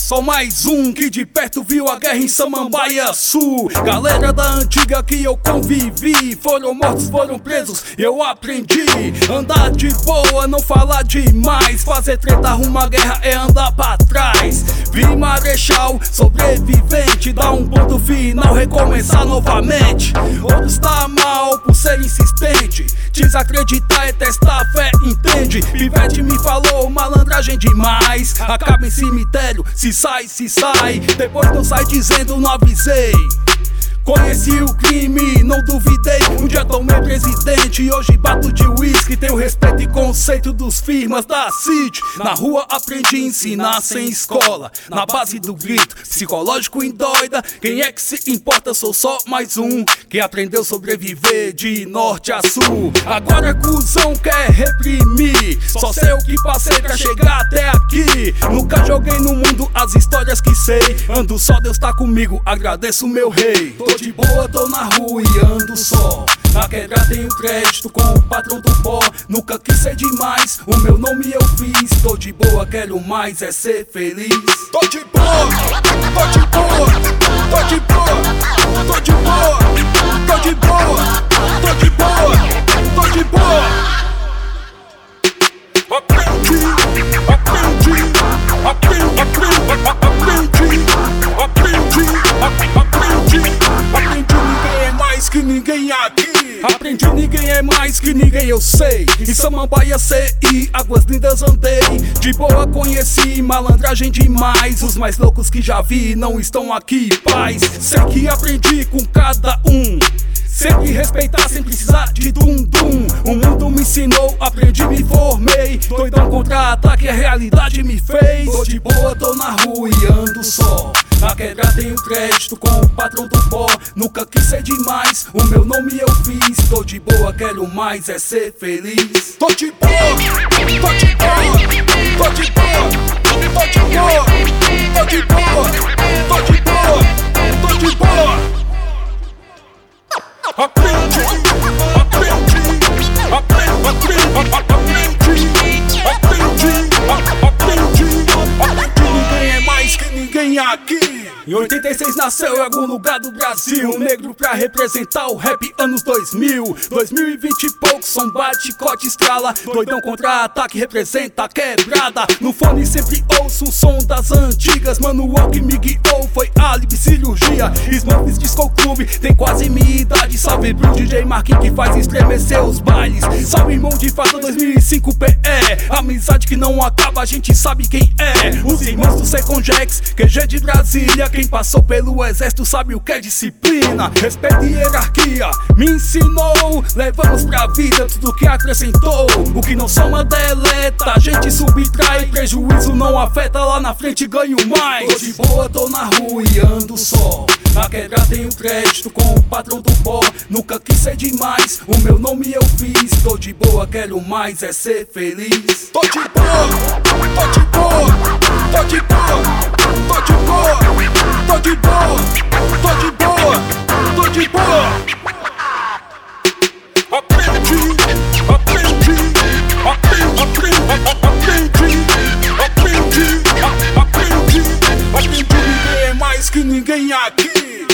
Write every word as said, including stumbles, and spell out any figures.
só mais um que de perto viu a guerra em Samambaia Sul. Galera da antiga que eu convivi, foram mortos, foram presos, eu aprendi. Andar de boa, não falar demais, fazer treta, arrumar guerra é andar pra trás. Vi Marechal, sobrevivente, dar um ponto final, recomeçar novamente. Outros tá mal por ser insistente, desacreditar é testar a fé, entende? Pivete me falou, malandragem demais, acaba em cemitério, se sai, se sai. Depois não sai dizendo não avisei. Conheci o crime, não duvidei. Um dia tomei presidente, hoje bato de uísque. Tenho respeito e conceito dos firmas da City. Na rua aprendi a ensinar sem escola, na base do grito, psicológico indóida. Quem é que se importa, sou só mais um que aprendeu a sobreviver de norte a sul. Agora cuzão quer reprimir, só sei o que passei pra chegar até aqui. Nunca joguei no mundo as histórias que sei. Ando só, Deus tá comigo, agradeço meu rei. Tô de boa, tô na rua e ando só. Na quebra tenho crédito com o patrão do pó. Nunca quis ser demais, o meu nome eu fiz. Tô de boa, quero mais é ser feliz. Tô de boa, tô de boa, tô de boa, tô de boa, tô de boa, tô de boa, tô de boa. Aprendi, aprendi, aprendi, aprendi, aprendi, aprendi, aprendi. Aprendi ninguém é mais que ninguém aqui. Aprendi ninguém é mais que ninguém eu sei. Em Samambaia C I, águas lindas andei. De boa conheci, malandragem demais. Os mais loucos que já vi não estão aqui, paz. Sei que aprendi com cada um. Sempre respeitar sem precisar de dum-dum. O mundo me ensinou, aprendi, me formei. Doidão contra ataque, a realidade me fez. Tô de boa, tô na rua e ando só. Na quebra tenho crédito com o patrão do pó. Nunca quis ser demais, o meu nome eu fiz. Tô de boa, quero mais é ser feliz. Tô de boa, tô de boa, tô de boa, tô de boa, tô de boa, tô de boa, tô de boa. Aprendi, aprendi, aprendi, aprendi, aprendi, aprendi, aprendi. Ninguém é mais que ninguém aqui. Em oitenta e seis nasceu em algum lugar do Brasil, negro pra representar o rap anos dois mil. dois mil e vinte e pouco, som bate, chicote, estrala. Doidão contra-ataque, representa a quebrada. No fone sempre ouço um som das antigas. Manual que me guiou foi álibi, cirurgia. Smurfs Disco Clube, tem quase minha idade. Salve pro D J Marquinhos que faz estremecer os bailes. Salve irmão de fato dois mil e cinco P E. Amizade que não acaba, a gente sabe quem é. Os irmãos do Second Jax, Q G de Brasília. Quem passou pelo exército sabe o que é disciplina. Respeito e hierarquia me ensinou. Levamos pra vida tudo que acrescentou. O que não soma deleta, a gente subtrai. Prejuízo não afeta, lá na frente ganho mais. Tô de boa, tô na rua e ando só. Na quebra tenho crédito com o patrão do pó. Nunca quis ser demais, o meu nome eu fiz. Tô de boa, quero mais é ser feliz. Tô de boa, tô de boa, tô de boa, tô de boa, tô de boa, tô de boa, tô de boa. Aprendi, aprendi, aprendi, aprendi, aprendi, aprendi, aprendi. Ninguém é mais que ninguém aqui.